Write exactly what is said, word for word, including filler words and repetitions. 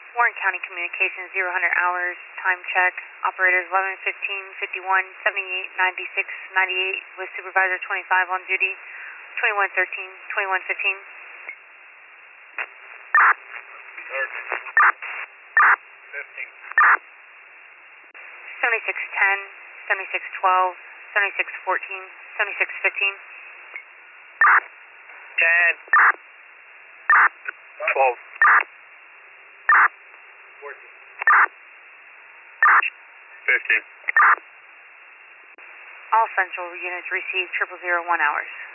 Warren County Communications, zero hundred hours, time check. Operators eleven fifteen, fifty-one, seventy-eight, ninety-six, ninety-eight, with Supervisor twenty-five on duty, twenty-one thirteen, twenty-one fifteen. fifteen. seventy-six ten, seventy-six twelve, seventy-six fourteen, seventy-six fifteen. ten. twelve. fourteen. fifteen. All Central units received triple zero one hours.